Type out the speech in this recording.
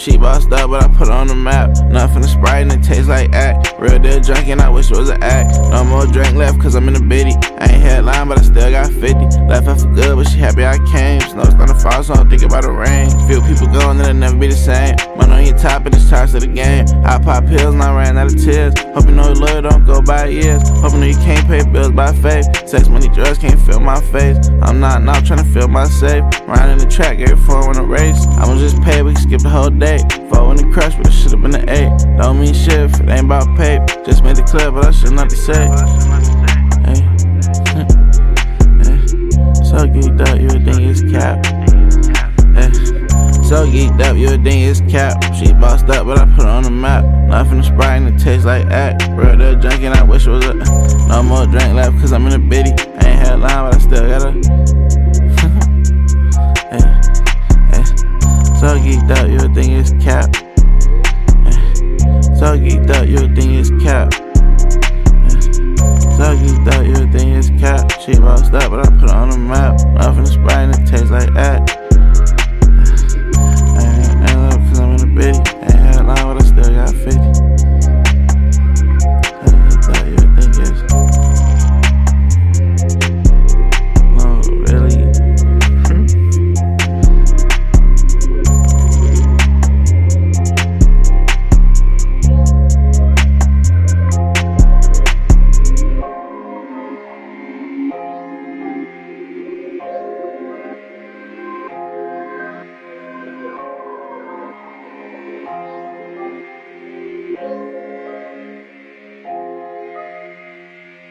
She bossed up, but I put her on the map. Nothing to Sprite and it tastes like act. Real deal drunk and I wish it was an act. No more drink left cause I'm in a biddy. I ain't headline but I still got 50. Left her for good but she happy I came. Snow's starting to fall so I'm thinking about the rain. Feel people going and it'll never be the same. Money on your top and it's charged to the game. I pop pills and I ran out of tears. Hope you know your lawyer don't go by years. Hope you know you can't pay bills by faith. Sex, money, drugs can't fill my face. I'm not trying to fill my safe. Riding in the track, every 4 in a race. I'ma just pay, we can skip the whole day. 4 in the crush, but it should've been an 8. Don't mean shit if it ain't about pay. Just made the clip, but I should've not to say. Hey. So geeked up, you would think it's cap. Hey. So geeked up, you would think it's cap. She bossed up, but I put her on the map. Nothing to Sprite and it tastes like act. Real deal drunk and I wish it was a. No more drink left cause I'm in a biddy. I ain't headline, but I still gotta. So geeked up, you would think it's cap. So geeked up, you would think it's cap.